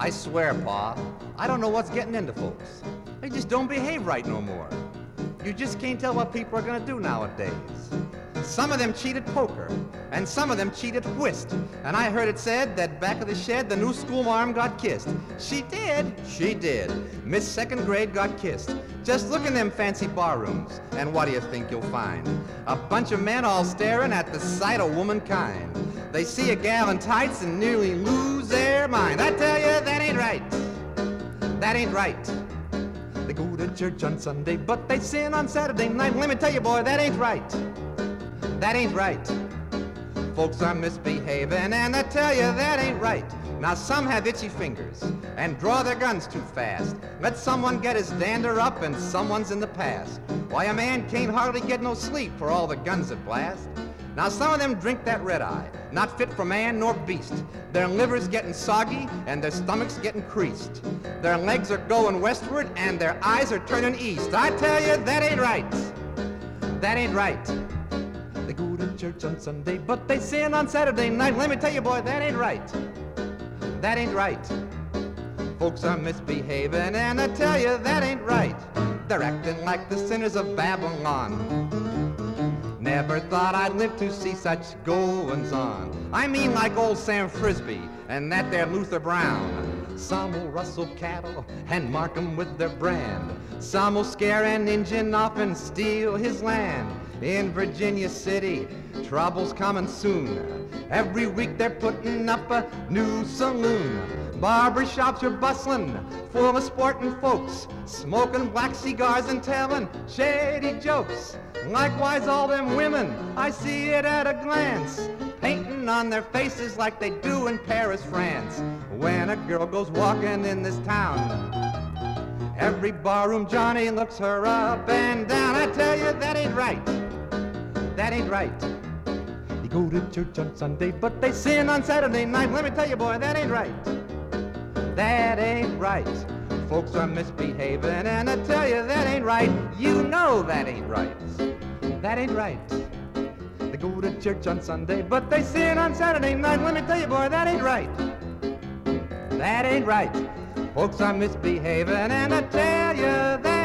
I swear, Pa, I don't know what's getting into folks. They just don't behave right no more. You just can't tell what people are gonna do nowadays. Some of them cheat at poker, and some of them cheat at whist. And I heard it said that back of the shed, the new schoolmarm got kissed. She did? She did. Miss Second Grade got kissed. Just look in them fancy bar rooms, and what do you think you'll find? A bunch of men all staring at the sight of womankind. They see a gal in tights and nearly lose their mind. I tell you, that ain't right. That ain't right. They go to church on Sunday, but they sin on Saturday night. Let me tell you, boy, that ain't right. That ain't right. Folks are misbehaving, and I tell you, that ain't right. Now, some have itchy fingers and draw their guns too fast. Let someone get his dander up, and someone's in the past. Why, a man can't hardly get no sleep for all the guns that blast. Now, some of them drink that red eye, not fit for man nor beast. Their liver's getting soggy, and their stomach's getting creased. Their legs are going westward, and their eyes are turning east. I tell you, that ain't right. That ain't right. They go to church on Sunday, but they sin on Saturday night. Let me tell you, boy, that ain't right. That ain't right. Folks are misbehaving, and I tell you, that ain't right. They're acting like the sinners of Babylon. Never thought I'd live to see such goings on. I mean like old Sam Frisbee and that there Luther Brown. Some will rustle cattle and mark 'em with their brand. Some will scare an Injun off and steal his land. In Virginia City, trouble's coming soon. Every week they're putting up a new saloon. Barber shops are bustling, full of sporting folks, smoking black cigars and telling shady jokes. Likewise all them women, I see it at a glance, painting on their faces like they do in Paris, France. When a girl goes walking in this town, every barroom Johnny looks her up and down. I tell you, that ain't right. That ain't right. They go to church on Sunday, but they sin on Saturday night. Let me tell you, boy, that ain't right. That ain't right. Folks are misbehaving, and I tell you, that ain't right. You know that ain't right. That ain't right. They go to church on Sunday, but they sin on Saturday night. Let me tell you, boy, that ain't right. That ain't right. Folks are misbehaving, and I tell you, that